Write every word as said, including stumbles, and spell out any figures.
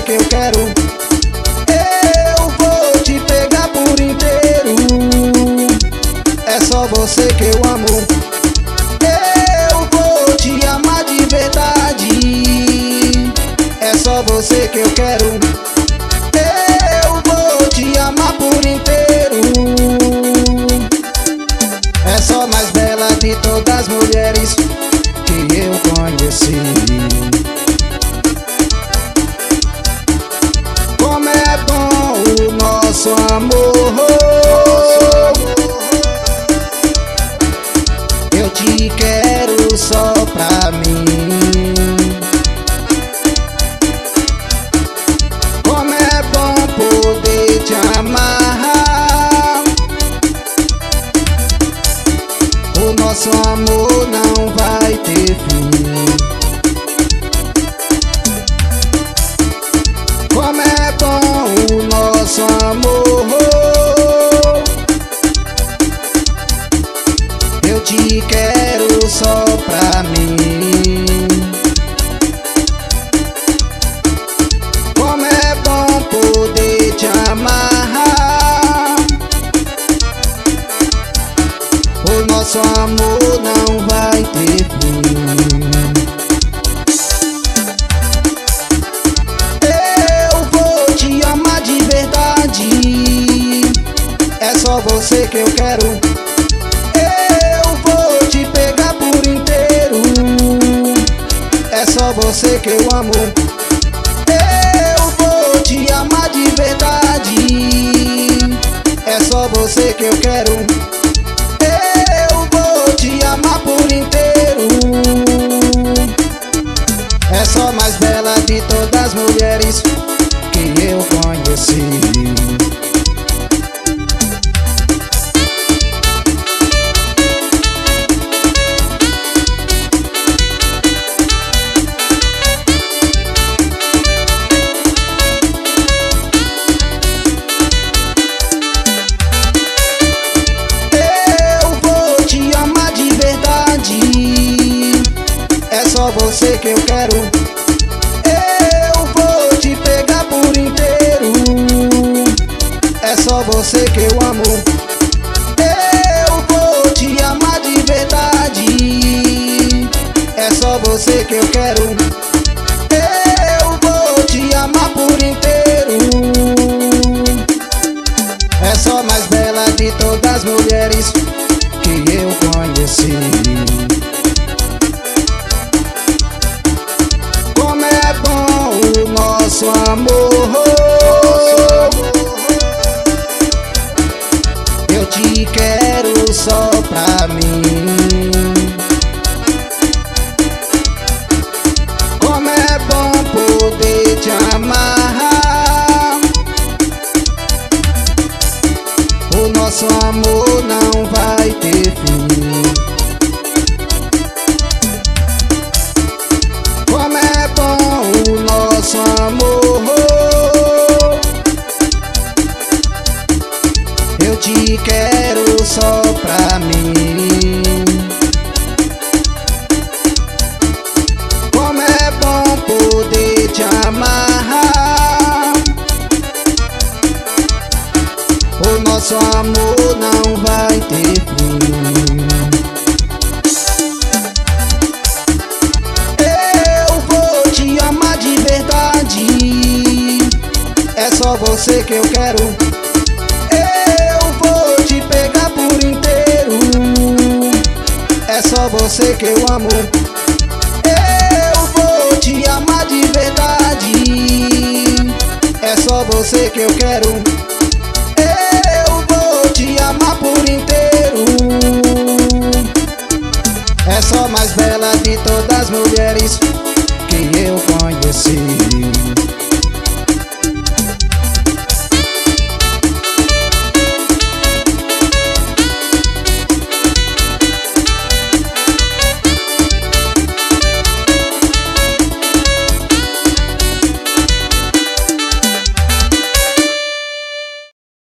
você que eu quero. Eu vou te pegar por inteiro. É só você que eu amo. Eu vou te amar de verdade. É só você que eu quero. Eu vou te amar por inteiro. É só mais bela de todas as mulheres que eu conheci. Como é bom o nosso amor. Eu te quero só pra mim. Como é bom poder te amar. O nosso amor não vai ter fim. Como é bom o nosso amor. Eu te quero só pra mim. Como é bom poder te amar. O nosso amor não vai ter fim. Eu vou te amar de verdade. É só você que eu quero. Eu vou te pegar por inteiro. É só você que eu amo. Eu vou te amar de verdade. É só você que eu quero. Eu vou te amar por inteiro. É só mais bela de todas as mulheres que eu conheci. É só você que eu quero. Eu vou te pegar por inteiro. É só você que eu amo. Eu vou te amar de verdade. É só você que eu quero. Eu vou te amar por inteiro. É só mais bela de todas as mulheres que eu conheci. Nosso amor, eu te quero só pra mim. Como é bom poder te amar. O nosso amor não vai ter fim. Como é bom o nosso amor. Eu te quero só pra mim. Como é bom poder te amar. O nosso amor não vai ter fim. É só você que eu quero. Eu vou te pegar por inteiro. É só você que eu amo. Eu vou te amar de verdade. É só você que eu quero. Eu vou te amar por inteiro. É só mais bela de todas as mulheres que eu conheci.